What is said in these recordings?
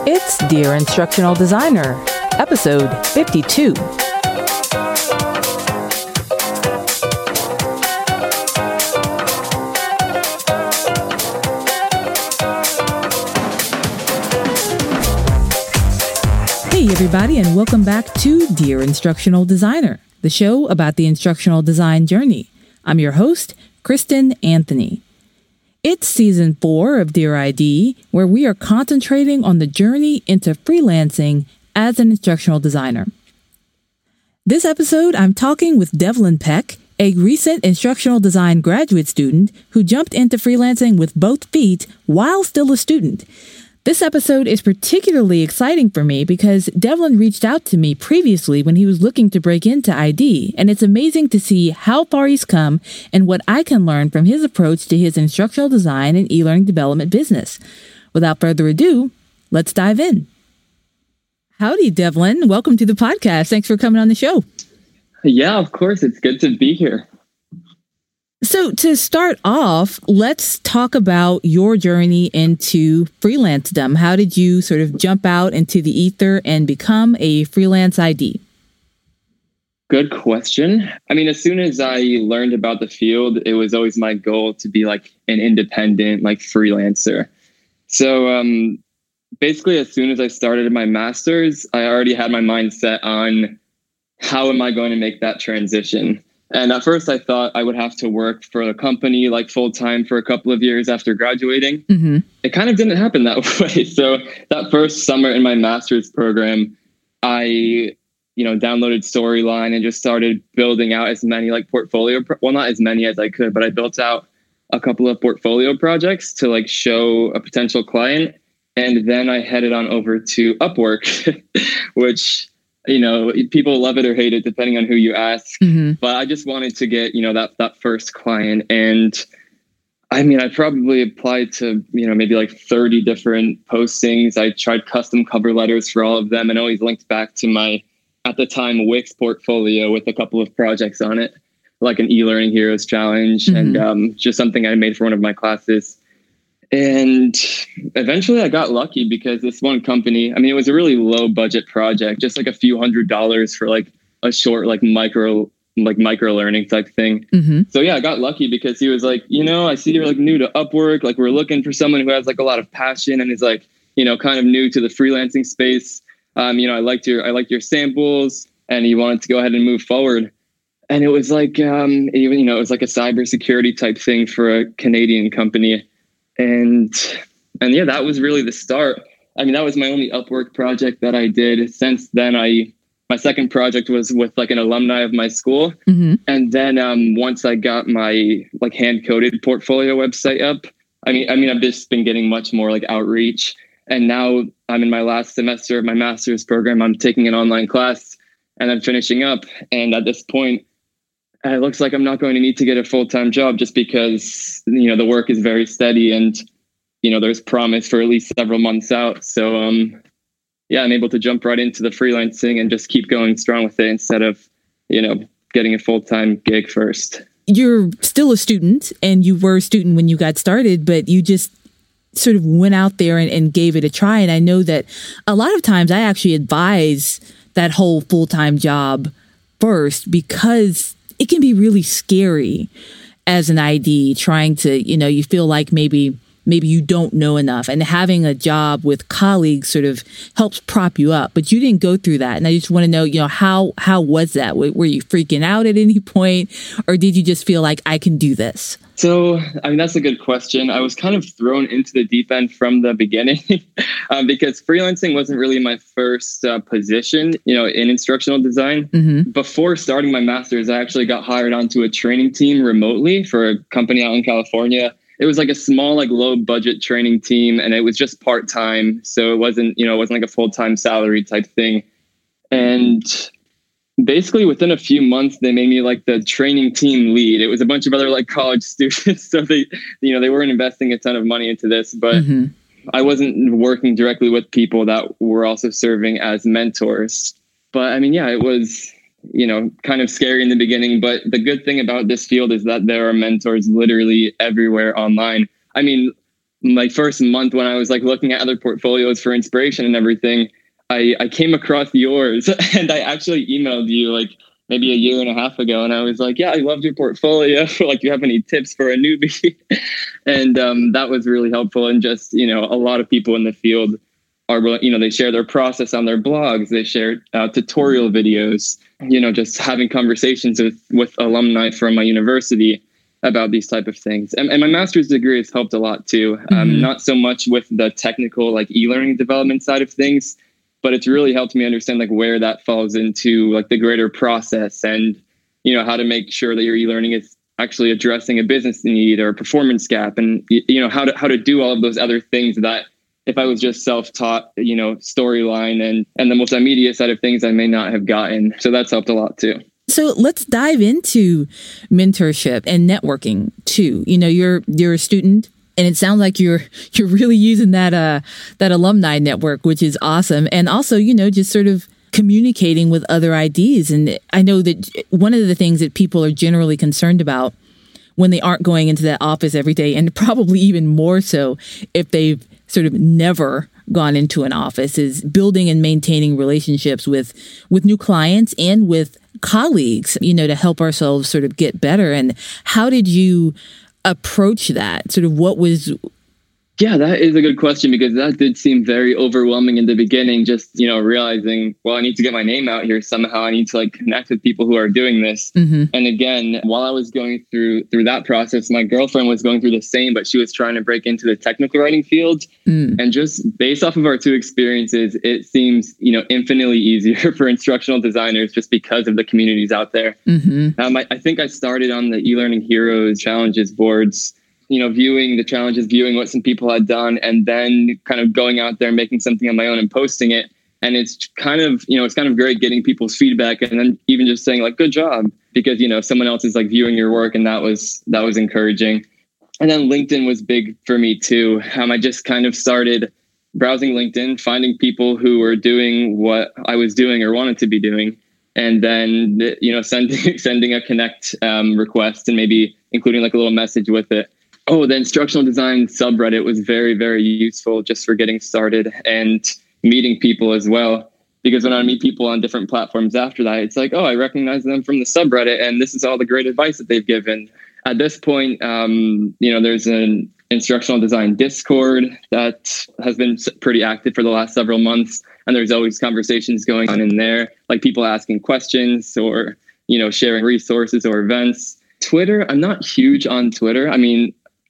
It's Dear Instructional Designer, episode 52. Hey everybody, and welcome back to Dear Instructional Designer, the show about the instructional design journey. I'm your host, Kristen Anthony. It's season 4 of Dear ID, where we are concentrating on the journey into freelancing as an instructional designer. This episode, I'm talking with Devlin Peck, a recent instructional design graduate student who jumped into freelancing with both feet while still a student. This episode is particularly exciting for me because Devlin reached out to me previously when he was looking to break into ID, and it's amazing to see how far he's come and what I can learn from his approach to his instructional design and e-learning development business. Without further ado, let's dive in. Howdy, Devlin. Welcome to the podcast. Thanks for coming on the show. Yeah, of course. It's good to be here. So to start off, let's talk about your journey into freelancedom. How did you sort of jump out into the ether and become a freelance ID? Good question. I mean, as soon as I learned about the field, it was always my goal to be like an independent, like freelancer. So basically, as soon as I started my master's, I already had my mind set on how am I going to make that transition. And at first I thought I would have to work for a company like full time for a couple of years after graduating. Mm-hmm. It kind of didn't happen that way. So that first summer in my master's program, I, downloaded Storyline and just started building out as many like not as many as I could, but I built out a couple of portfolio projects to like show a potential client. And then I headed on over to Upwork, which people love it or hate it, depending on who you ask. Mm-hmm. But I just wanted to get, that first client. And I mean, I probably applied to, maybe like 30 different postings. I tried custom cover letters for all of them and always linked back to my, at the time, Wix portfolio with a couple of projects on it, like an e-learning heroes challenge mm-hmm. and just something I made for one of my classes. And eventually I got lucky because this one company, I mean, it was a really low budget project, just like a few $100s for like a short, like micro learning type thing. Mm-hmm. So yeah, I got lucky because he was like, I see you're like new to Upwork. Like we're looking for someone who has like a lot of passion and is like, kind of new to the freelancing space. I liked your samples and he wanted to go ahead and move forward. And it was like, it was like a cybersecurity type thing for a Canadian company. And yeah, that was really the start. I mean, that was my only Upwork project that I did. Since then, my second project was with like an alumni of my school. Mm-hmm. And then once I got my like hand coded portfolio website up, I mean, I've just been getting much more like outreach. And now I'm in my last semester of my master's program. I'm taking an online class and I'm finishing up. And at this point, it looks like I'm not going to need to get a full-time job just because, the work is very steady and, there's promise for at least several months out. So, I'm able to jump right into the freelancing and just keep going strong with it instead of, getting a full-time gig first. You're still a student and you were a student when you got started, but you just sort of went out there and gave it a try. And I know that a lot of times I actually advise that whole full-time job first because it can be really scary as an ID trying to, you feel like maybe you don't know enough, and having a job with colleagues sort of helps prop you up, but you didn't go through that. And I just want to know, how was that? Were you freaking out at any point, or did you just feel like I can do this? So, I mean, that's a good question. I was kind of thrown into the deep end from the beginning because freelancing wasn't really my first position, in instructional design. Mm-hmm. Before starting my master's, I actually got hired onto a training team remotely for a company out in California. It was like a small, like low budget training team, and it was just part-time. So it wasn't like a full-time salary type thing. And basically within a few months, they made me like the training team lead. It was a bunch of other like college students. So they weren't investing a ton of money into this, but mm-hmm. I wasn't working directly with people that were also serving as mentors. But I mean, yeah, it was, kind of scary in the beginning. But the good thing about this field is that there are mentors literally everywhere online. I mean, my first month when I was like looking at other portfolios for inspiration and everything, I came across yours and I actually emailed you like maybe a year and a half ago. And I was like, yeah, I loved your portfolio. Like, do you have any tips for a newbie? And that was really helpful. And just, you know, a lot of people in the field are, you know, they share their process on their blogs. They share tutorial videos, you know, just having conversations with alumni from my university about these type of things. And my master's degree has helped a lot too. Not so much with the technical, like e-learning development side of things, but it's really helped me understand like where that falls into like the greater process and, you know, how to make sure that your e-learning is actually addressing a business need or a performance gap, and, you know, how to do all of those other things that if I was just self-taught, you know, storyline and the multimedia side of things, I may not have gotten. So that's helped a lot too. So let's dive into mentorship and networking too. You know, you're a student, and it sounds like you're really using that alumni network, which is awesome. And also, you know, just sort of communicating with other ideas. And I know that one of the things that people are generally concerned about when they aren't going into that office every day, and probably even more so if they've sort of never gone into an office, is building and maintaining relationships with new clients and with colleagues, you know, to help ourselves sort of get better. And how did you approach that? Sort of what was... Yeah, that is a good question, because that did seem very overwhelming in the beginning, just, you know, realizing, well, I need to get my name out here somehow. I need to like connect with people who are doing this. And again, while I was going through that process, my girlfriend was going through the same, but she was trying to break into the technical writing field. And just based off of our two experiences, it seems, you know, infinitely easier for instructional designers just because of the communities out there. I think I started on the eLearning Heroes challenges boards, you know, viewing the challenges, viewing what some people had done, and then kind of going out there and making something on my own and posting it. And it's kind of, you know, it's kind of great getting people's feedback, and then even just saying like, good job, because, you know, someone else is like viewing your work, and that was encouraging. And then LinkedIn was big for me too. I just kind of started browsing LinkedIn, finding people who were doing what I was doing or wanted to be doing. And then, you know, sending a connect request and maybe including like a little message with it. Oh, the instructional design subreddit was very, very useful just for getting started and meeting people as well. Because when I meet people on different platforms after that, it's like, oh, I recognize them from the subreddit, and this is all the great advice that they've given. At this point, you know, there's an instructional design Discord that has been pretty active for the last several months. And there's always conversations going on in there, like people asking questions or, you know, sharing resources or events. Twitter, I'm not huge on Twitter. I mean,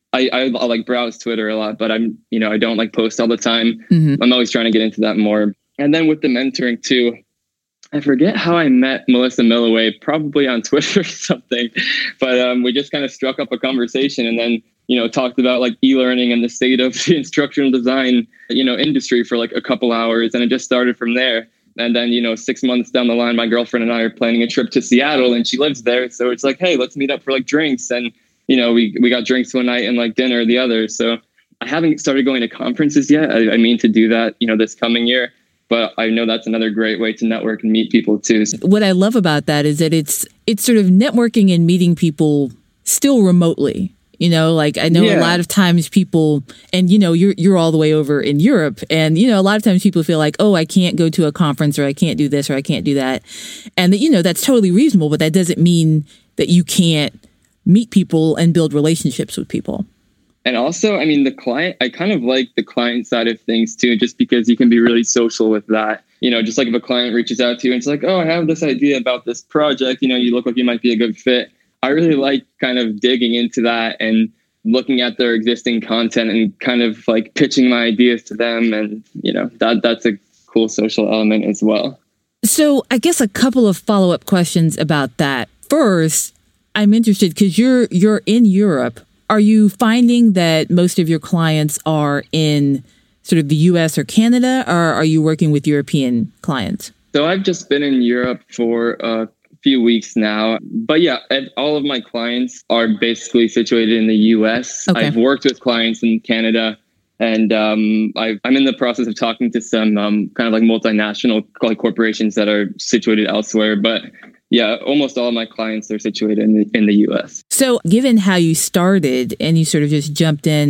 I like browse Twitter a lot, but I'm, you know, I don't like post all the time. I'm always trying to get into that more. And then with the mentoring too, I forget how I met Melissa Milloway, probably on Twitter or something, but we just kind of struck up a conversation and then, you know, talked about like e-learning and the state of the instructional design, you know, industry for like a couple hours. And it just started from there. And then, you know, 6 months down the line, my girlfriend and I are planning a trip to Seattle, and she lives there. So it's like, hey, let's meet up for like drinks. And, you know, we got drinks one night and like dinner the other. So I haven't started going to conferences yet. I mean to do that, you know, this coming year. But I know that's another great way to network and meet people too. What I love about that is that it's sort of networking and meeting people still remotely. You know, like I know a lot of times people, and you know, you're all the way over in Europe, and you know, a lot of times people feel like, oh, I can't go to a conference, or I can't do this, or I can't do that, and that, you know, that's totally reasonable, but that doesn't mean that you can't meet people and build relationships with people. And also, I mean, I kind of like the client side of things too, just because you can be really social with that. You know, just like if a client reaches out to you and it's like, oh, I have this idea about this project, you know, you look like you might be a good fit. I really like kind of digging into that and looking at their existing content and kind of like pitching my ideas to them. And, you know, that's a cool social element as well. So I guess a couple of follow-up questions about that. First, I'm interested because you're in Europe. Are you finding that most of your clients are in sort of the US or Canada, or are you working with European clients? So I've just been in Europe for a few weeks now. But yeah, all of my clients are basically situated in the US. Okay. I've worked with clients in Canada, and I'm in the process of talking to some kind of like multinational corporations that are situated elsewhere. But yeah, almost all of my clients are situated in the US. So given how you started and you sort of just jumped in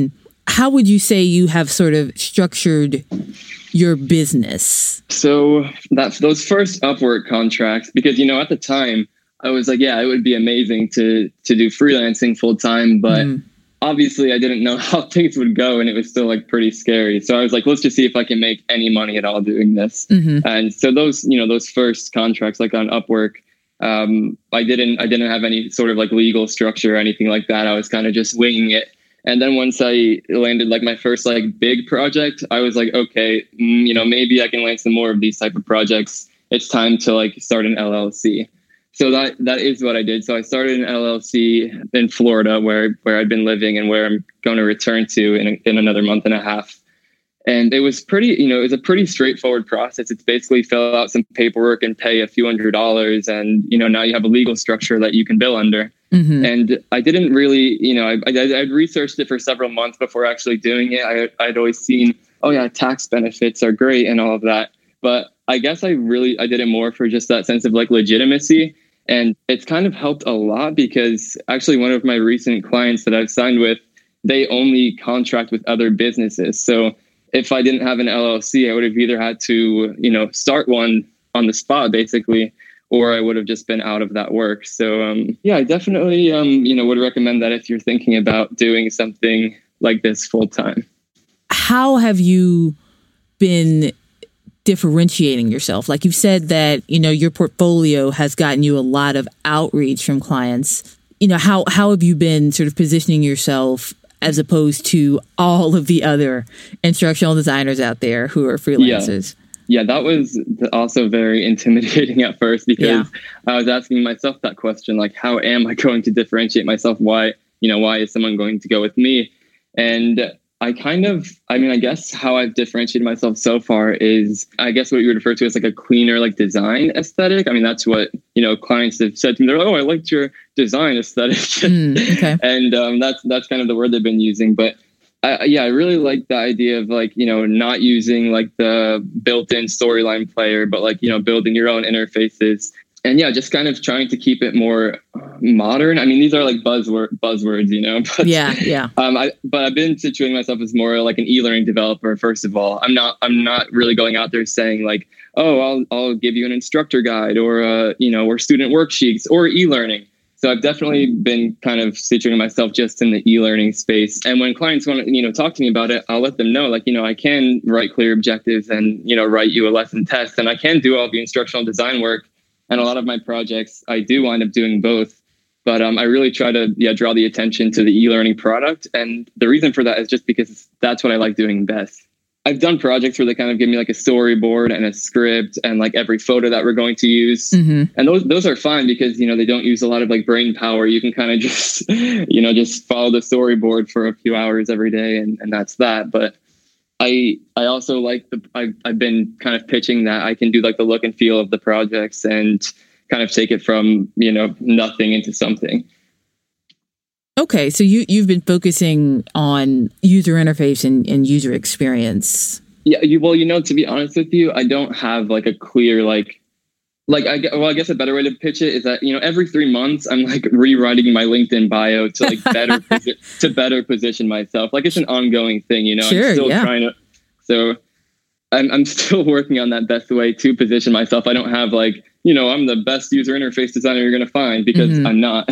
How would you say you have sort of structured your business? So that's those first Upwork contracts, because, at the time I was like, yeah, it would be amazing to do freelancing full time, but obviously I didn't know how things would go, and it was still like pretty scary. So I was like, let's just see if I can make any money at all doing this. And so those first contracts, like on Upwork, I didn't have any sort of like legal structure or anything like that. I was kind of just winging it. And then once I landed like my first like big project, I was like, okay, maybe I can land some more of these type of projects. It's time to like start an LLC. So that is what I did. So I started an LLC in Florida where I'd been living and where I'm going to return to in another month and a half. And it was it was a pretty straightforward process. It's basically fill out some paperwork and pay a few $100s. And, now you have a legal structure that you can bill under. And I didn't really, I'd researched it for several months before actually doing it. I'd always seen, oh yeah, tax benefits are great and all of that. But I guess I did it more for just that sense of like legitimacy. And it's kind of helped a lot because actually one of my recent clients that I've signed with, they only contract with other businesses. So if I didn't have an LLC, I would have either had to, start one on the spot basically, or I would have just been out of that work. So, I definitely, would recommend that if you're thinking about doing something like this full time. How have you been differentiating yourself? Like you said that, your portfolio has gotten you a lot of outreach from clients. How have you been sort of positioning yourself as opposed to all of the other instructional designers out there who are freelancers? Yeah, that was also very intimidating at first because I was asking myself that question, like, how am I going to differentiate myself? Why is someone going to go with me? And I guess how I've differentiated myself so far is, I guess what you would refer to as like a cleaner, like design aesthetic. I mean, that's what, clients have said to me. They're like, oh, I liked your design aesthetic. Okay. And that's kind of the word they've been using. But I really like the idea of like, not using like the built-in storyline player, but like, building your own interfaces. And just kind of trying to keep it more modern. I mean, these are like buzzwords, But, but I've been situating myself as more like an e-learning developer. First of all, I'm not really going out there saying like, oh, I'll give you an instructor guide or or student worksheets or e-learning. So I've definitely been kind of situating myself just in the e-learning space. And when clients want to, talk to me about it, I'll let them know, like, I can write clear objectives and, write you a lesson test, and I can do all the instructional design work. And a lot of my projects, I do wind up doing both. But I really try to draw the attention to the e-learning product. And the reason for that is just because that's what I like doing best. I've done projects where they kind of give me like a storyboard and a script and like every photo that we're going to use. And those are fine because, they don't use a lot of like brain power. You can kind of just, just follow the storyboard for a few hours every day and that's that. But I also like I've been kind of pitching that I can do like the look and feel of the projects and kind of take it from, nothing into something. Okay, so you've been focusing on user interface and user experience. Yeah, to be honest with you, I don't have like a clear I guess a better way to pitch it is that every 3 months I'm like rewriting my LinkedIn bio to like better position myself. Like it's an ongoing thing, Sure, I'm still trying to. So I'm still working on that best way to position myself. I don't have like I'm the best user interface designer you're going to find because I'm not.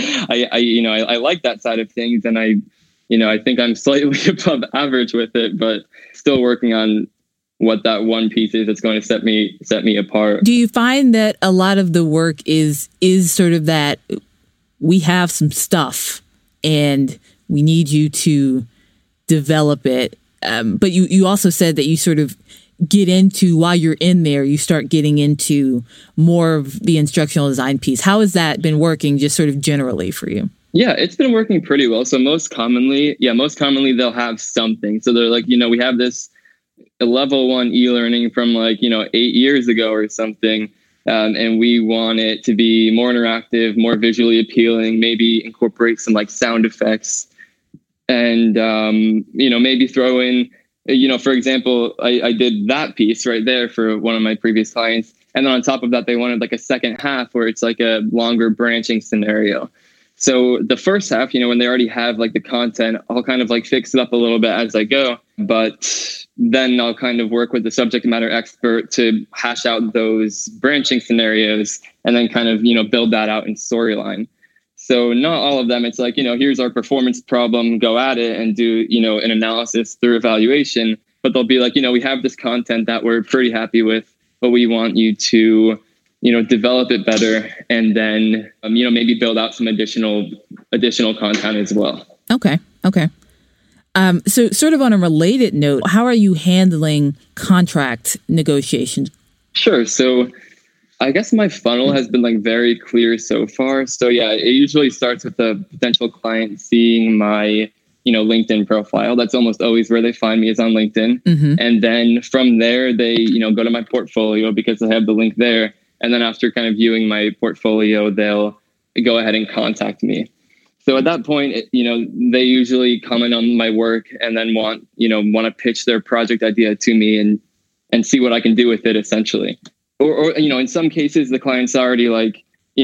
I like that side of things, and I think I'm slightly above average with it, but still working on what that one piece is that's going to set me apart. Do you find that a lot of the work is sort of that we have some stuff and we need you to develop it? But you also said that you sort of get into, while you're in there, you start getting into more of the instructional design piece. How has that been working just sort of generally for you? Yeah, it's been working pretty well. So most commonly they'll have something. So they're like, we have this level 1 e-learning from 8 years ago or something. And we want it to be more interactive, more visually appealing, maybe incorporate some like sound effects and, maybe throw in, for example, I did that piece right there for one of my previous clients. And then on top of that, they wanted like a second half where it's like a longer branching scenario. So the first half, when they already have like the content, I'll kind of like fix it up a little bit as I go. But then I'll kind of work with the subject matter expert to hash out those branching scenarios and then kind of, build that out in storyline. So not all of them. It's like, here's our performance problem, go at it and do, an analysis through evaluation. But they'll be like, we have this content that we're pretty happy with, but we want you to, develop it better and then, maybe build out some additional content as well. Okay. So sort of on a related note, how are you handling contract negotiations? Sure. So I guess my funnel has been like very clear so far. So yeah, it usually starts with a potential client seeing my, LinkedIn profile. That's almost always where they find me, is on LinkedIn. Mm-hmm. And then from there, they, go to my portfolio because I have the link there. And then after kind of viewing my portfolio, they'll go ahead and contact me. So at that point, they usually comment on my work and then want to pitch their project idea to me and see what I can do with it, essentially. Or in some cases, the client's already like,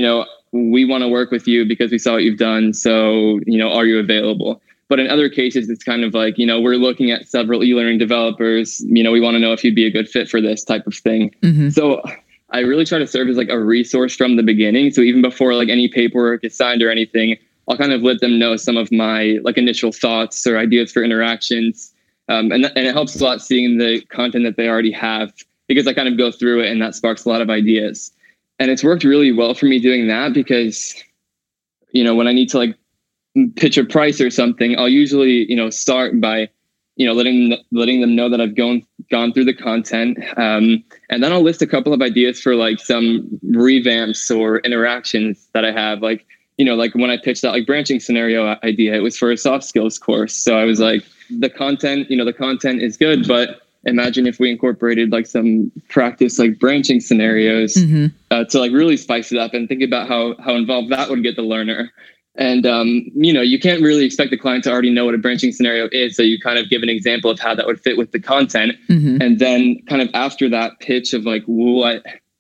we want to work with you because we saw what you've done. So, are you available? But in other cases, it's kind of like, we're looking at several e-learning developers. We want to know if you'd be a good fit for this type of thing. Mm-hmm. So I really try to serve as like a resource from the beginning. So even before like any paperwork is signed or anything, I'll kind of let them know some of my like initial thoughts or ideas for interactions. And it helps a lot seeing the content that they already have, because I kind of go through it and that sparks a lot of ideas. And it's worked really well for me doing that because, when I need to like pitch a price or something, I'll usually, start by, letting them know that I've gone through the content. And then I'll list a couple of ideas for like some revamps or interactions that I have. Like, like when I pitched that like branching scenario idea, it was for a soft skills course. So I was like, the content is good, but imagine if we incorporated like some practice, like branching scenarios to like really spice it up and think about how involved that would get the learner. And, you can't really expect the client to already know what a branching scenario is. So you kind of give an example of how that would fit with the content. Mm-hmm. And then kind of after that pitch of like what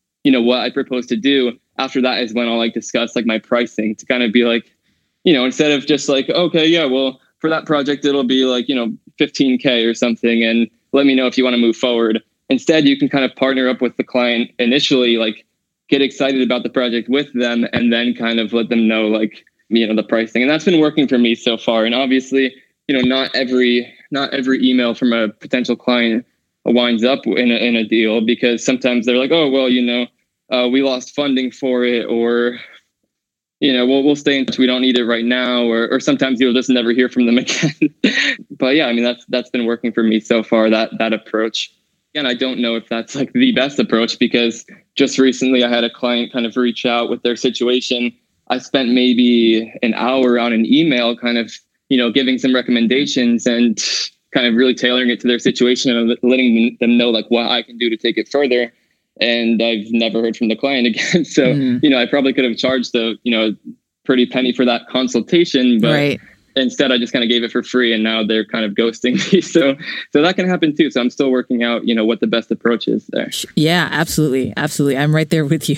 I propose to do, after that is when I'll like discuss like my pricing to kind of be like, instead of just like, okay, yeah, well, for that project, it'll be like, $15K or something. And let me know if you want to move forward. Instead, you can kind of partner up with the client initially, like get excited about the project with them, and then kind of let them know like, the pricing. And that's been working for me so far. And obviously, not every email from a potential client winds up in a deal, because sometimes they're like, oh, well, we lost funding for it, or, we'll stay in touch. We don't need it right now. Or sometimes you'll just never hear from them again. But yeah, I mean, that's been working for me so far, that approach. And I don't know if that's like the best approach, because just recently I had a client kind of reach out with their situation. I spent maybe an hour on an email kind of, giving some recommendations and kind of really tailoring it to their situation and letting them know like what I can do to take it further. And I've never heard from the client again. So, I probably could have charged a pretty penny for that consultation, but right. Instead I just kind of gave it for free, and now they're kind of ghosting me. So that can happen too. So I'm still working out, what the best approach is there. Yeah, absolutely. Absolutely. I'm right there with you.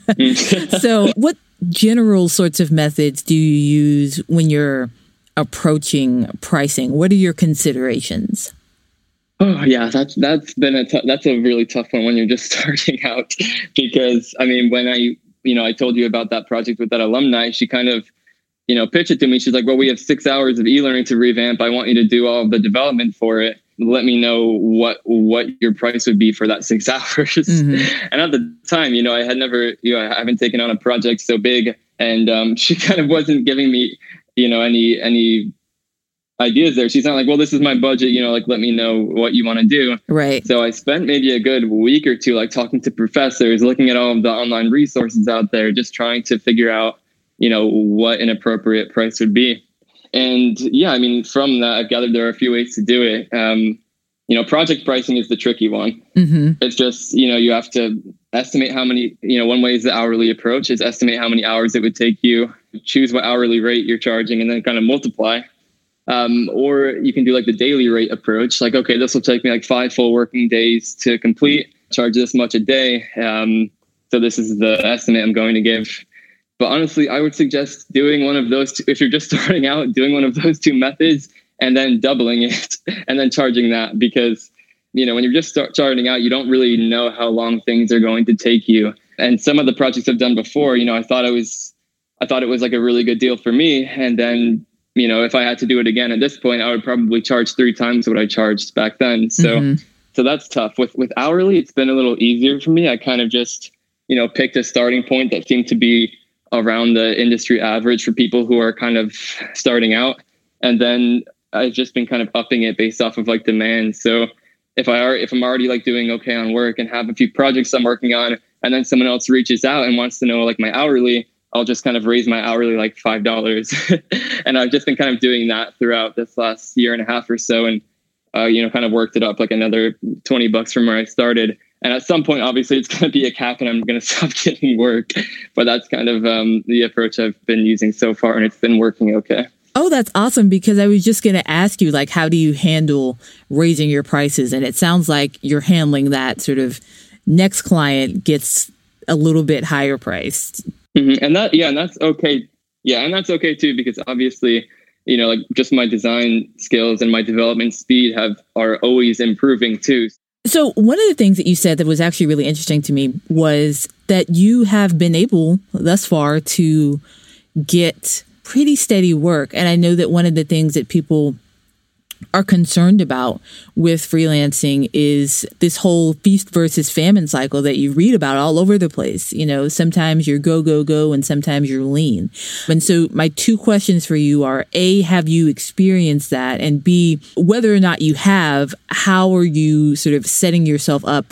So what general sorts of methods do you use when you're approaching pricing? What are your considerations? Oh yeah, that's a really tough one when you're just starting out, because I mean, when I told you about that project with that alumni, she kind of, pitched it to me. She's like, well, we have 6 hours of e-learning to revamp. I want you to do all of the development for it. Let me know what your price would be for that 6 hours. Mm-hmm. And at the time, I had never, I haven't taken on a project so big, and she kind of wasn't giving me, any ideas there. She's not like, well, this is my budget, like, let me know what you want to do. Right. So I spent maybe a good week or two, like talking to professors, looking at all of the online resources out there, just trying to figure out, what an appropriate price would be. And yeah, I mean, from that, I've gathered there are a few ways to do it. Project pricing is the tricky one. Mm-hmm. It's just, you have to estimate how many, one way is the hourly approach, is estimate how many hours it would take you, choose what hourly rate you're charging, and then kind of multiply. Or you can do like the daily rate approach. Like, okay, this will take me like 5 full working days to complete, charge this much a day. So this is the estimate I'm going to give. But honestly, I would suggest doing one of those two, if you're just starting out, doing one of those two methods and then doubling it and then charging that, because when you're just starting out, you don't really know how long things are going to take you. And some of the projects I've done before, I thought it was like a really good deal for me. And then, if I had to do it again at this point, I would probably charge 3 times what I charged back then. So, so that's tough. With hourly, it's been a little easier for me. I kind of just, picked a starting point that seemed to be around the industry average for people who are kind of starting out. And then I've just been kind of upping it based off of like demand. So if I'm already like doing okay on work and have a few projects I'm working on, and then someone else reaches out and wants to know like my hourly, I'll just kind of raise my hourly like $5. And I've just been kind of doing that throughout this last year and a half or so. And, kind of worked it up like another $20 from where I started. And at some point, obviously, it's going to be a cap and I'm going to stop getting work. But that's kind of the approach I've been using so far. And it's been working okay. Oh, that's awesome, because I was just going to ask you, like, how do you handle raising your prices? And it sounds like you're handling that sort of next client gets a little bit higher priced. Mm-hmm. And that's okay. Yeah. And that's okay too, because obviously, like just my design skills and my development speed are always improving too. So one of the things that you said that was actually really interesting to me was that you have been able thus far to get pretty steady work. And I know that one of the things that people are concerned about with freelancing is this whole feast versus famine cycle that you read about all over the place. Sometimes you're go, and sometimes you're lean. And so my 2 questions for you are, A, have you experienced that? And B, whether or not you have, how are you sort of setting yourself up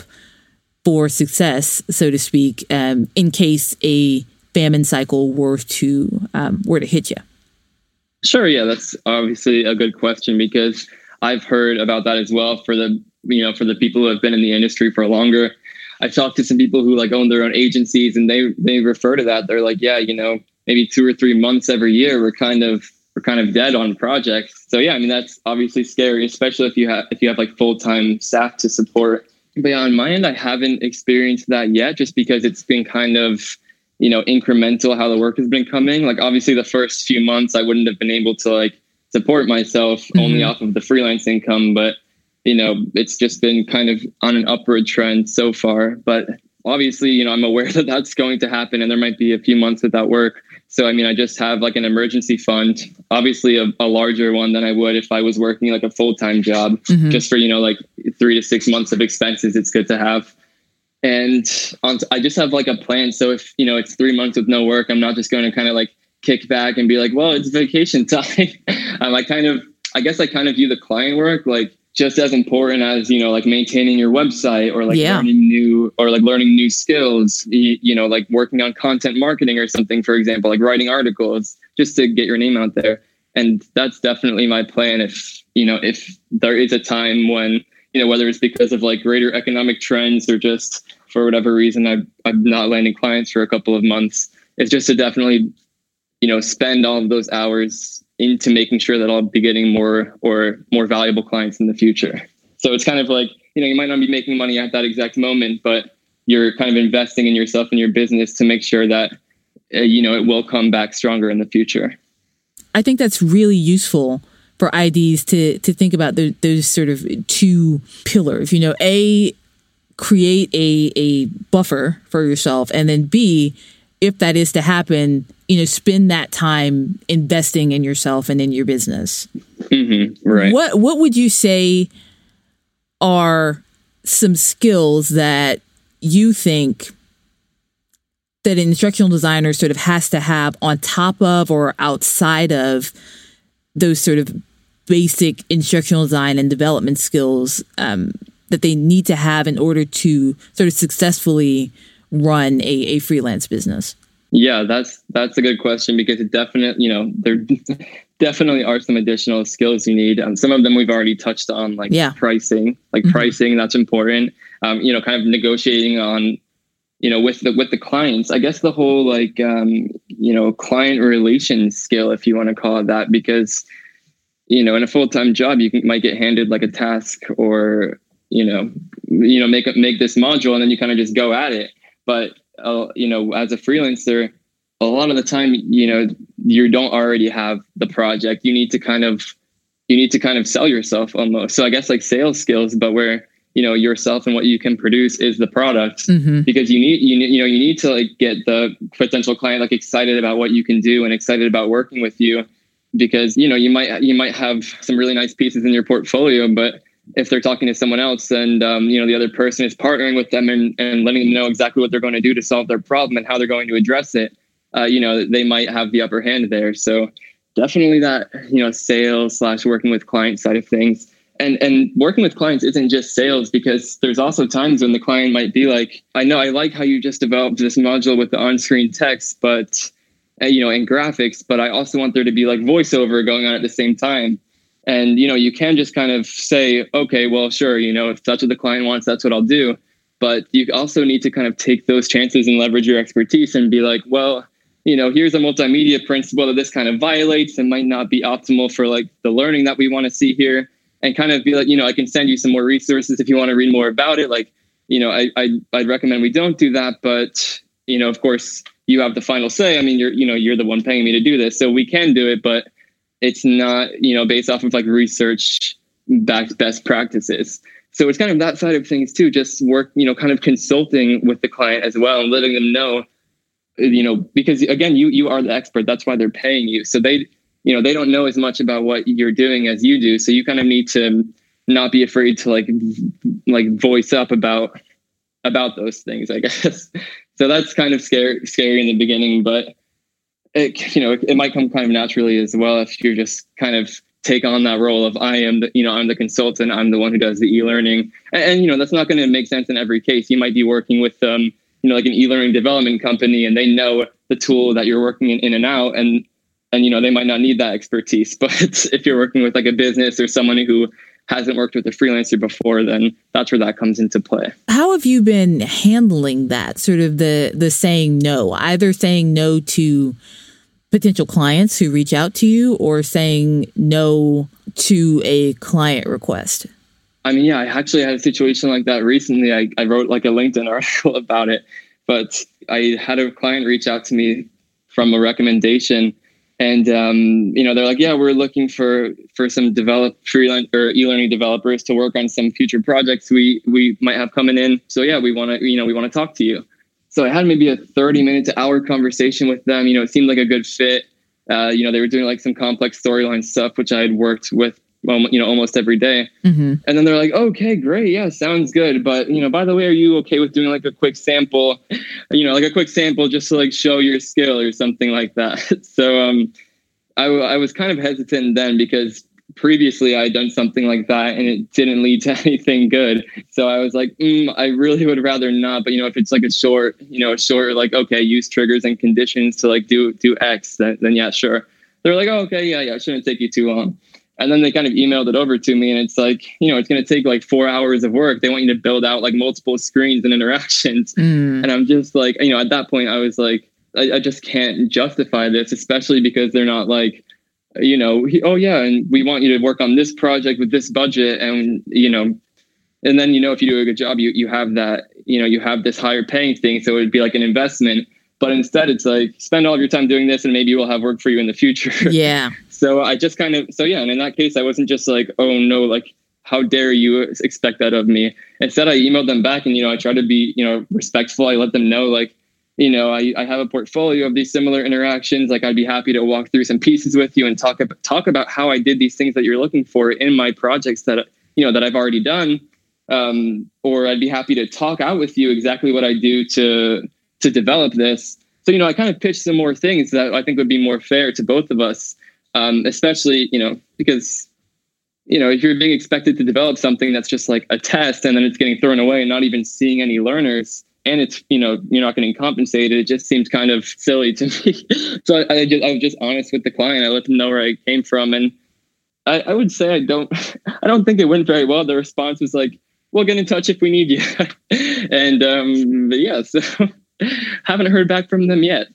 for success, so to speak, in case a famine cycle were to hit you? Sure. Yeah, that's obviously a good question, because I've heard about that as well for the people who have been in the industry for longer. I've talked to some people who like own their own agencies, and they refer to that. They're like, yeah, maybe 2 or 3 months every year, we're kind of dead on projects. So yeah, I mean, that's obviously scary, especially if you have like full-time staff to support. But yeah, on my end, I haven't experienced that yet, just because it's been kind of incremental how the work has been coming. Like obviously the first few months I wouldn't have been able to like support myself only off of the freelance income, but it's just been kind of on an upward trend so far. But obviously, I'm aware that that's going to happen and there might be a few months without work. So, I mean, I just have like an emergency fund, obviously a larger one than I would if I was working like a full-time job, just for, like 3 to 6 months of expenses. It's good to have. And I just have like a plan. So if, it's 3 months with no work, I'm not just going to kind of like kick back and be like, well, it's vacation time. I guess I kind of view the client work like just as important as, like maintaining your website or like learning new skills, like working on content marketing or something, for example, like writing articles just to get your name out there. And that's definitely my plan. If there is a time when, whether it's because of like greater economic trends or just for whatever reason, I'm not landing clients for a couple of months, it's just to definitely, spend all of those hours into making sure that I'll be getting more valuable clients in the future. So it's kind of like, you might not be making money at that exact moment, but you're kind of investing in yourself and your business to make sure that, it will come back stronger in the future. I think that's really useful for IDs to think about those sort of 2 pillars, A, create a buffer for yourself, and then B, if that is to happen, spend that time investing in yourself and in your business. Mm-hmm, right. What would you say are some skills that you think that an instructional designer sort of has to have on top of or outside of those sort of basic instructional design and development skills that they need to have in order to sort of successfully run a freelance business? Yeah, that's a good question, because it definitely, there definitely are some additional skills you need. Some of them we've already touched on, like pricing, pricing, that's important. Kind of negotiating on, with the clients, I guess the whole client relations skill, if you want to call it that, because, in a full-time job, you might get handed like a task or, make this module and then you kind of just go at it. But, as a freelancer, a lot of the time, you don't already have the project. You need to kind of sell yourself almost. So I guess like sales skills, but where, yourself and what you can produce is the product, because you need to like get the potential client like excited about what you can do and excited about working with you, because, you might have some really nice pieces in your portfolio, but if they're talking to someone else and, the other person is partnering with them and letting them know exactly what they're going to do to solve their problem and how they're going to address it, they might have the upper hand there. So definitely that, sales / working with client side of things. And working with clients isn't just sales, because there's also times when the client might be like, I know I like how you just developed this module with the on-screen text, but, and graphics, but I also want there to be like voiceover going on at the same time. And, you can just kind of say, okay, well, sure, if that's what the client wants, that's what I'll do. But you also need to kind of take those chances and leverage your expertise and be like, well, here's a multimedia principle that this kind of violates and might not be optimal for like the learning that we want to see here. And kind of be like, I can send you some more resources if you want to read more about it. Like, I'd recommend we don't do that. But, of course, you have the final say. I mean, you're the one paying me to do this. So we can do it, but it's not, based off of like research backed best practices. So it's kind of that side of things too. Just work, kind of consulting with the client as well and letting them know, because again, you are the expert. That's why they're paying you. So they don't know as much about what you're doing as you do. So you kind of need to not be afraid to like voice up about those things, I guess. So that's kind of scary in the beginning, but it might come kind of naturally as well if you just kind of take on that role of I'm the consultant, I'm the one who does the e-learning, and that's not going to make sense in every case. You might be working with like an e-learning development company, and they know the tool that you're working in and out, and they might not need that expertise. But if you're working with like a business or someone who hasn't worked with a freelancer before, then that's where that comes into play. How have you been handling that sort of the saying no, either saying no to potential clients who reach out to you or saying no to a client request? I mean, yeah, I actually had a situation like that recently. I wrote like a LinkedIn article about it, but I had a client reach out to me from a recommendation. And, they're like, yeah, we're looking for some freelance or e-learning developers to work on some future projects we might have coming in. So yeah, we want to talk to you. So I had maybe a 30-minute to hour conversation with them. It seemed like a good fit. They were doing like some complex storyline stuff, which I had worked with, almost every day. Mm-hmm. And then they're like, okay, great. Yeah, sounds good. But, by the way, are you okay with doing like a quick sample, just to like show your skill or something like that? So I was kind of hesitant then, because previously I had done something like that and it didn't lead to anything good. So I was like, I really would rather not. But, if it's like a short, like, okay, use triggers and conditions to like do X, then yeah, sure. They're like, oh, okay, yeah, it shouldn't take you too long. And then they kind of emailed it over to me, and it's like, it's going to take like 4 hours of work. They want you to build out like multiple screens and interactions. And I'm just like, at that point I was like, I just can't justify this, especially because they're not like, oh yeah, and we want you to work on this project with this budget. And, and then, if you do a good job, you have that, you have this higher paying thing. So it would be like an investment. But instead, it's like, spend all of your time doing this and maybe we'll have work for you in the future. Yeah. So I just kind of, and in that case, I wasn't just like, oh no, like, how dare you expect that of me? Instead, I emailed them back and, I tried to be, respectful. I let them know, like, I have a portfolio of these similar interactions. Like, I'd be happy to walk through some pieces with you and talk about how I did these things that you're looking for in my projects that, that I've already done. Or I'd be happy to talk out with you exactly what I do to develop this. So, I kind of pitched some more things that I think would be more fair to both of us, especially, because, if you're being expected to develop something that's just like a test and then it's getting thrown away and not even seeing any learners, and it's, you're not getting compensated, it just seems kind of silly to me. So I was just honest with the client. I let them know where I came from. And I would say I don't think it went very well. The response was like, we'll get in touch if we need you. And but yeah, so haven't heard back from them yet.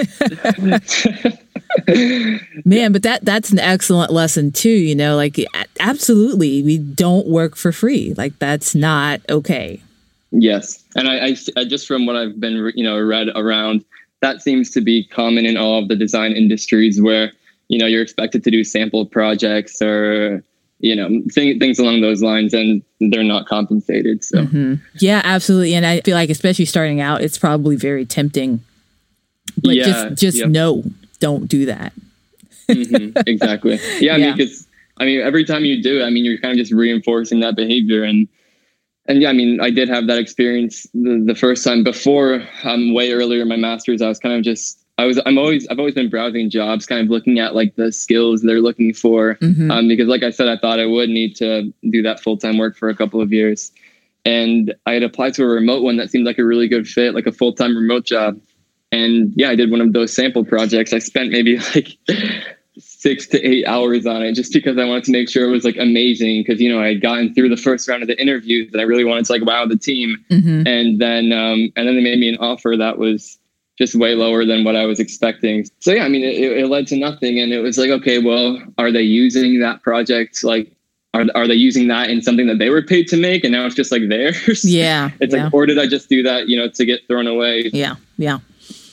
Man, but that's an excellent lesson too. Like, absolutely, we don't work for free. Like, that's not okay. Yes. And I just, from what I've been, read around, that seems to be common in all of the design industries where, you're expected to do sample projects or, things along those lines, and they're not compensated. So, yeah, absolutely. And I feel like, especially starting out, it's probably very tempting, but no, don't do that. Exactly. Yeah. I mean, every time you do, you're kind of just reinforcing that behavior. And yeah, I did have that experience the first time before, way earlier in my master's. I was kind of just, I've always been browsing jobs, kind of looking at like the skills they're looking for. Because like I said, I thought I would need to do that full-time work for a couple of years. And I had applied to a remote one that seemed like a really good fit, like a full-time remote job. And yeah, I did one of those sample projects. I spent maybe like 6 to 8 hours on it just because I wanted to make sure it was like amazing. Cause I had gotten through the first round of the interviews and I really wanted to like wow the team. And then they made me an offer that was just way lower than what I was expecting. So yeah, it led to nothing. And it was like, okay, well, are they using that project? Like, are they using that in something that they were paid to make? And now it's just like theirs. Yeah. It's like, or did I just do that, to get thrown away? Yeah. Yeah.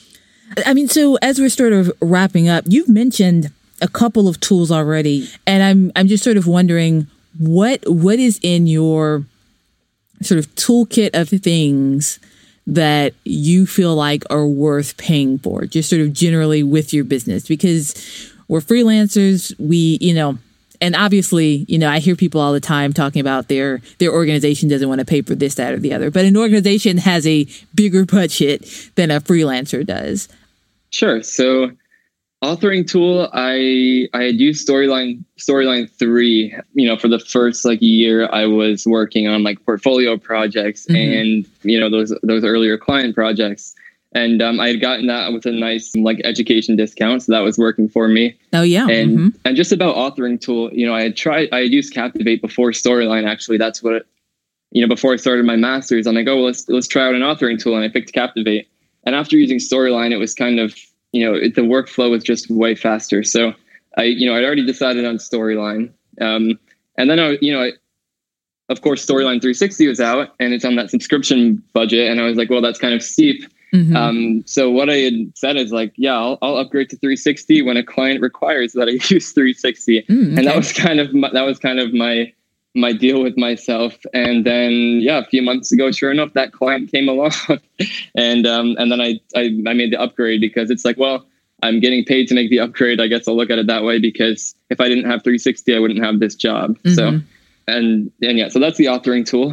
So as we're sort of wrapping up, you've mentioned a couple of tools already, and I'm just sort of wondering what is in your sort of toolkit of things that you feel like are worth paying for, just sort of generally with your business, because we're freelancers, and obviously, I hear people all the time talking about their organization doesn't want to pay for this, that, or the other, but an organization has a bigger budget than a freelancer does. Sure. So authoring tool, I had used Storyline 3, for the first like year I was working on like portfolio projects and, those earlier client projects. And I had gotten that with a nice like education discount. So that was working for me. Oh, yeah. And just about authoring tool, I had used Captivate before Storyline. Actually, that's what, before I started my master's, I'm like, oh, well, let's try out an authoring tool. And I picked Captivate. And after using Storyline, it was kind of, the workflow was just way faster. So I'd already decided on Storyline. And then, of course, Storyline 360 was out and it's on that subscription budget. And I was like, well, that's kind of steep. So what I had said is like, yeah, I'll upgrade to 360 when a client requires that I use 360. Okay. And that was kind of my deal with myself. And then, yeah, a few months ago, sure enough, that client came along and then I made the upgrade because it's like, well, I'm getting paid to make the upgrade. I guess I'll look at it that way, because if I didn't have 360, I wouldn't have this job. So, and yeah, so that's the authoring tool.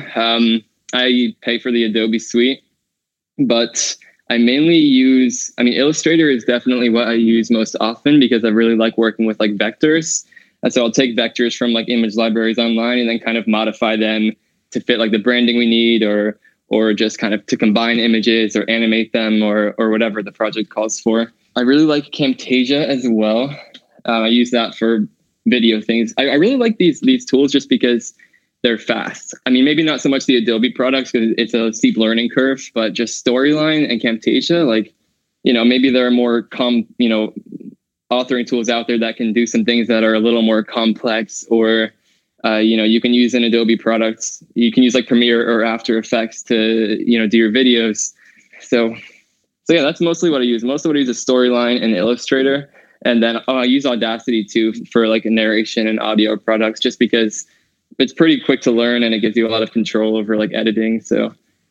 I pay for the Adobe suite, but I mainly use, Illustrator is definitely what I use most often because I really like working with like vectors. And so I'll take vectors from like image libraries online and then kind of modify them to fit like the branding we need, or just kind of to combine images or animate them or whatever the project calls for. I really like Camtasia as well. I use that for video things. I really like these tools just because they're fast. Maybe not so much the Adobe products because it's a steep learning curve, but just Storyline and Camtasia, like, maybe there are more authoring tools out there that can do some things that are a little more complex, or, you can use an Adobe product. You can use like Premiere or After Effects to, do your videos. So yeah, that's mostly what I use. Most of what I use is Storyline and Illustrator. And then I use Audacity too for like a narration and audio products, just because it's pretty quick to learn and it gives you a lot of control over like editing. So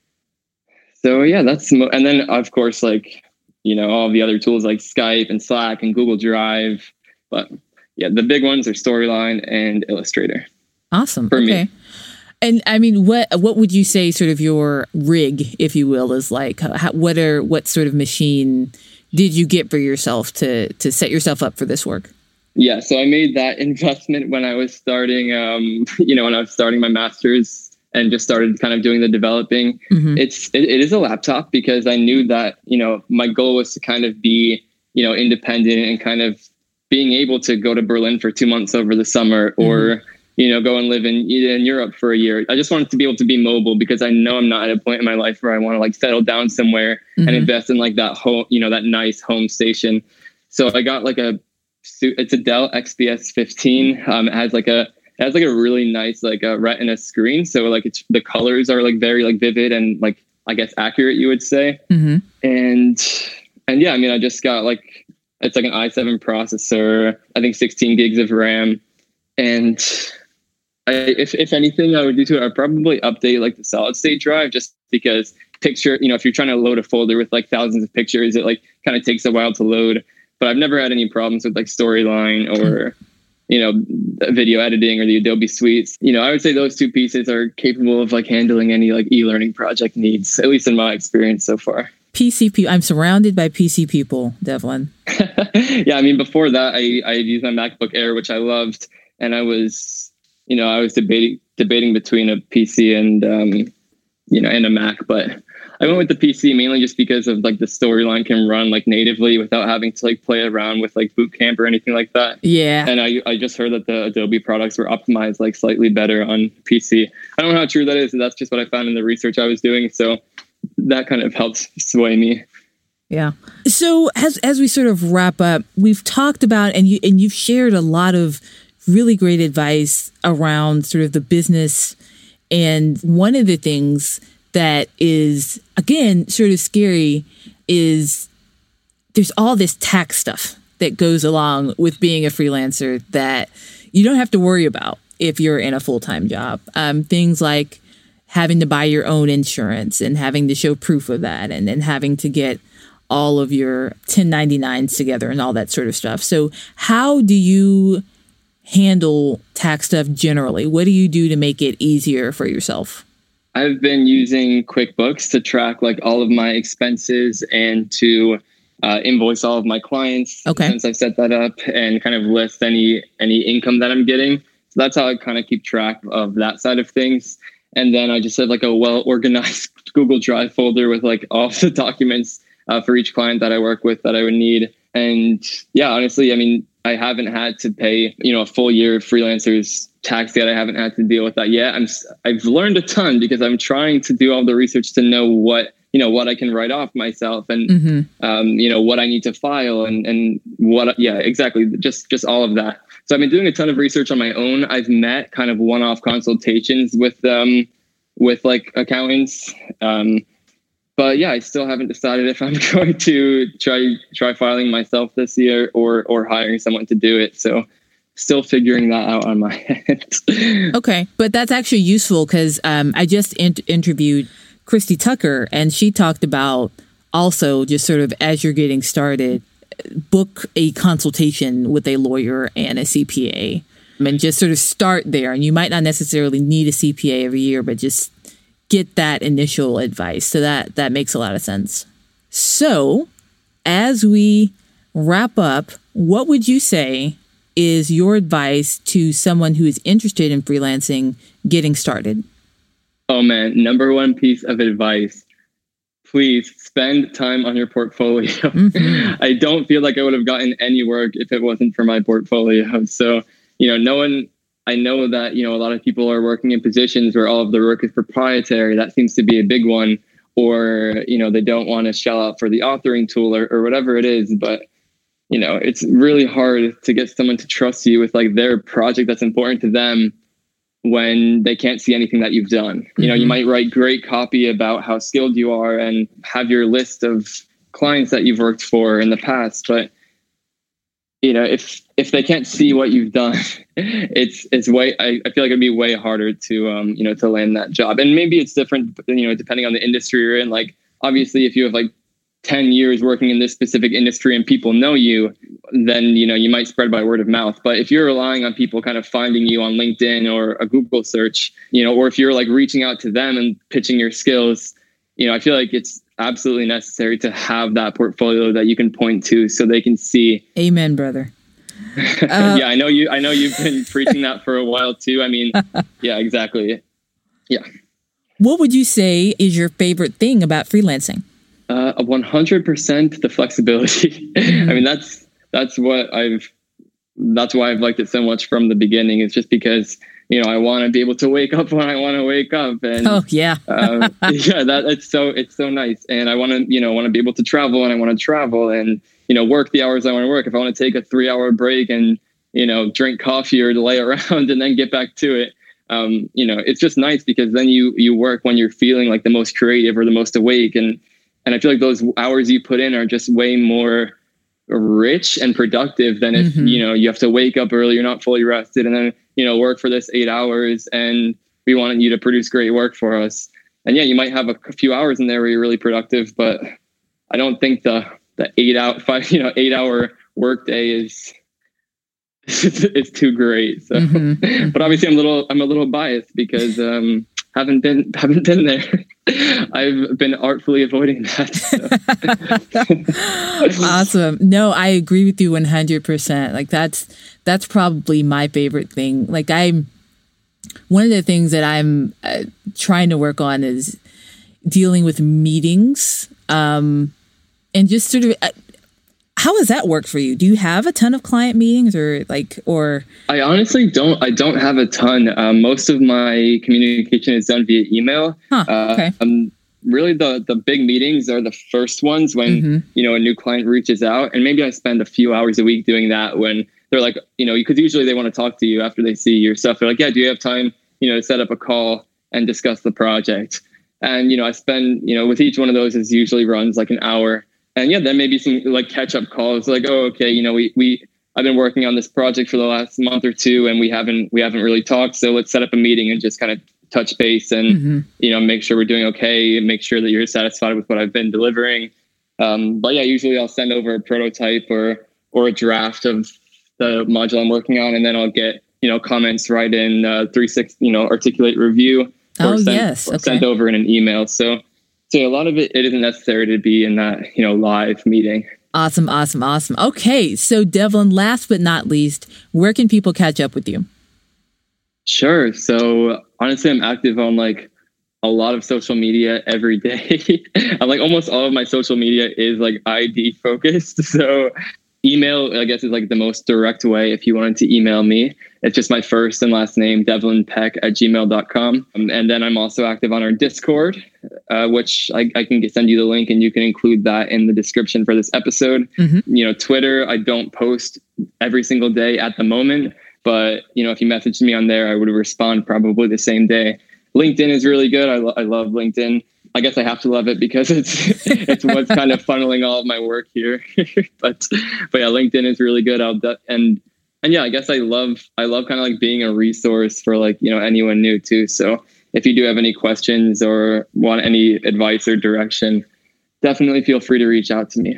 yeah, and then of course, like, all the other tools like Skype and Slack and Google Drive. But yeah, the big ones are Storyline and Illustrator. Awesome. For me. And what would you say sort of your rig, if you will, is like? What sort of machine did you get for yourself to set yourself up for this work? Yeah, so I made that investment when I was starting, when I was starting my master's and just started kind of doing the developing. It is a laptop because I knew that, my goal was to kind of be, independent and kind of being able to go to Berlin for 2 months over the summer or, go and live in Europe for a year. I just wanted to be able to be mobile because I know I'm not at a point in my life where I want to like settle down somewhere and invest in like that home, that nice home station. So I got like it's a Dell XPS 15. It has like a really nice like a Retina screen. So like the colors are like very like vivid and like I guess accurate, you would say. And And yeah, I mean, I just got like, it's like an i7 processor, I think 16 gigs of RAM. And if anything I would do to it, I'd probably update like the solid state drive, just because picture, if you're trying to load a folder with like thousands of pictures, it like kind of takes a while to load. But I've never had any problems with like Storyline or, video editing or the Adobe suites. I would say those two pieces are capable of like handling any like e-learning project needs, at least in my experience so far. PC, I'm surrounded by PC people, Devlin. Yeah, I mean, before that, I used my MacBook Air, which I loved, and I was debating between a PC and and a Mac, but I went with the PC mainly just because of like the Storyline can run like natively without having to like play around with like Boot Camp or anything like that. Yeah. And I just heard that the Adobe products were optimized like slightly better on PC. I don't know how true that is. That's just what I found in the research I was doing. So that kind of helps sway me. Yeah. So as we sort of wrap up, we've talked about, and you've shared a lot of really great advice around sort of the business. And one of the things that is, again, sort of scary is there's all this tax stuff that goes along with being a freelancer that you don't have to worry about if you're in a full-time job. Things like having to buy your own insurance and having to show proof of that, and then having to get all of your 1099s together and all that sort of stuff. So how do you handle tax stuff generally? What do you do to make it easier for yourself? I've been using QuickBooks to track like all of my expenses and to invoice all of my clients since I've set that up, and kind of list any income that I'm getting. So that's how I kind of keep track of that side of things. And then I just have like a well-organized Google Drive folder with like all the documents for each client that I work with that I would need. And yeah, honestly, I mean, I haven't had to pay, a full year of freelancers tax yet. I haven't had to deal with that yet. I've learned a ton because I'm trying to do all the research to know what I can write off myself and, what I need to file and what, yeah, exactly. Just all of that. So I've been doing a ton of research on my own. I've met kind of one-off consultations with like accountants. But yeah, I still haven't decided if I'm going to try filing myself this year or hiring someone to do it. So still figuring that out on my end. Okay. But that's actually useful because I just interviewed Christy Tucker, and she talked about also just sort of as you're getting started, book a consultation with a lawyer and a CPA and just sort of start there. And you might not necessarily need a CPA every year, but just get that initial advice. So that makes a lot of sense. So as we wrap up, what would you say is your advice to someone who is interested in freelancing, getting started? Oh man, number one piece of advice, please spend time on your portfolio. Mm-hmm. I don't feel like I would have gotten any work if it wasn't for my portfolio. So, I know that, a lot of people are working in positions where all of their work is proprietary. That seems to be a big one. Or, they don't want to shell out for the authoring tool or whatever it is. But, it's really hard to get someone to trust you with like their project that's important to them when they can't see anything that you've done. Mm-hmm. You might write great copy about how skilled you are and have your list of clients that you've worked for in the past. But, if they can't see what you've done, it's way, I feel like it'd be way harder to, to land that job. And maybe it's different, depending on the industry you're in. Like, obviously, if you have like 10 years working in this specific industry and people know you, then, you might spread by word of mouth. But if you're relying on people kind of finding you on LinkedIn or a Google search, or if you're like reaching out to them and pitching your skills, I feel like it's absolutely necessary to have that portfolio that you can point to so they can see. Amen, brother. Yeah, I know you've been preaching that for a while too. I mean, yeah, exactly. Yeah. What would you say is your favorite thing about freelancing? 100% the flexibility. Mm-hmm. I mean, that's why I've liked it so much from the beginning. It's just because, I want to be able to wake up when I want to wake up. And yeah. It's so nice. And I want to be able to travel when I want to travel and, work the hours I want to work. If I want to take a 3-hour break and, drink coffee or lay around and then get back to it. It's just nice because then you work when you're feeling like the most creative or the most awake. And, And I feel like those hours you put in are just way more rich and productive than if, you have to wake up early, you're not fully rested, and then, work for this 8 hours, and we wanted you to produce great work for us. And yeah, you might have a few hours in there where you're really productive, but I don't think the 8 hour work day is it's too great. So, but obviously I'm a little biased because haven't been there. I've been artfully avoiding that. So. Awesome. No, I agree with you 100%. Like that's probably my favorite thing. Like one of the things that I'm trying to work on is dealing with meetings, and just sort of. How has that worked for you? Do you have a ton of client meetings or? I honestly don't. I don't have a ton. Most of my communication is done via email. Okay. Really the big meetings are the first ones when, a new client reaches out, and maybe I spend a few hours a week doing that when they're like, because usually they want to talk to you after they see your stuff. They're like, yeah, do you have time, to set up a call and discuss the project? And, I spend, with each one of those is usually runs like an hour. And yeah, then maybe some like catch up calls, like, oh, okay, I've been working on this project for the last month or two, and we haven't really talked. So let's set up a meeting and just kind of touch base and, make sure we're doing okay, and make sure that you're satisfied with what I've been delivering. But yeah, usually I'll send over a prototype or a draft of the module I'm working on, and then I'll get, comments right in 360, Articulate review or sent over in an email. So a lot of it isn't necessary to be in that, live meeting. Awesome. Okay. So Devlin, last but not least, where can people catch up with you? Sure. So honestly, I'm active on like a lot of social media every day. I'm like almost all of my social media is like ID focused. So email, I guess, is like the most direct way if you wanted to email me. It's just my first and last name, devlinpeck@gmail.com. And then I'm also active on our Discord, which I can send you the link, and you can include that in the description for this episode. Twitter, I don't post every single day at the moment, but, if you messaged me on there, I would respond probably the same day. LinkedIn is really good. I love LinkedIn. I guess I have to love it because it's what's kind of funneling all of my work here. but yeah, LinkedIn is really good. And yeah, I guess I love kind of like being a resource for like, anyone new too. So if you do have any questions or want any advice or direction, definitely feel free to reach out to me.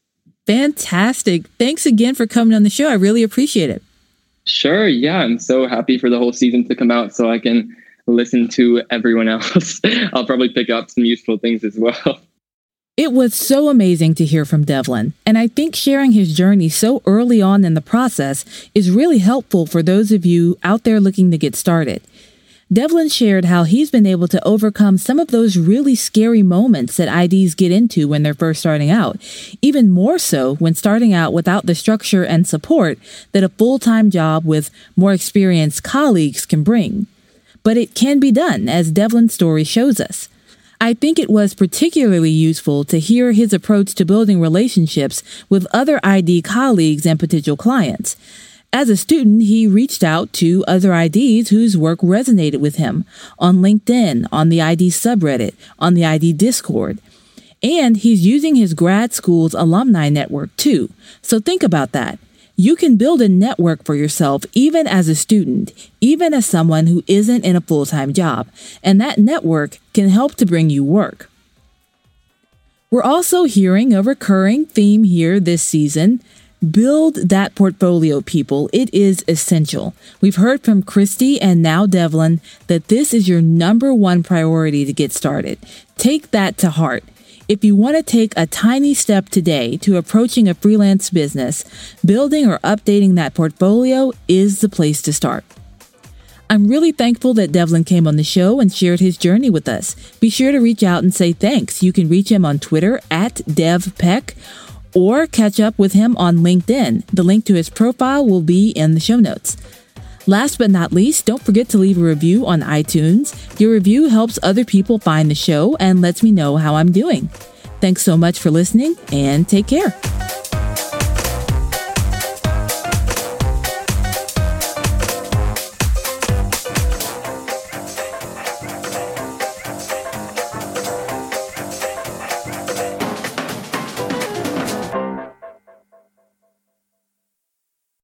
Fantastic. Thanks again for coming on the show. I really appreciate it. Sure. Yeah. I'm so happy for the whole season to come out so I can listen to everyone else. I'll probably pick up some useful things as well. It was so amazing to hear from Devlin, and I think sharing his journey so early on in the process is really helpful for those of you out there looking to get started. Devlin shared how he's been able to overcome some of those really scary moments that IDs get into when they're first starting out, even more so when starting out without the structure and support that a full-time job with more experienced colleagues can bring. But it can be done, as Devlin's story shows us. I think it was particularly useful to hear his approach to building relationships with other ID colleagues and potential clients. As a student, he reached out to other IDs whose work resonated with him on LinkedIn, on the ID subreddit, on the ID Discord. And he's using his grad school's alumni network too. So think about that. You can build a network for yourself even as a student, even as someone who isn't in a full-time job, and that network can help to bring you work. We're also hearing a recurring theme here this season. Build that portfolio, people. It is essential. We've heard from Christy and now Devlin that this is your number one priority to get started. Take that to heart. If you want to take a tiny step today to approaching a freelance business, building or updating that portfolio is the place to start. I'm really thankful that Devlin came on the show and shared his journey with us. Be sure to reach out and say thanks. You can reach him on Twitter @DevPeck or catch up with him on LinkedIn. The link to his profile will be in the show notes. Last but not least, don't forget to leave a review on iTunes. Your review helps other people find the show and lets me know how I'm doing. Thanks so much for listening, and take care.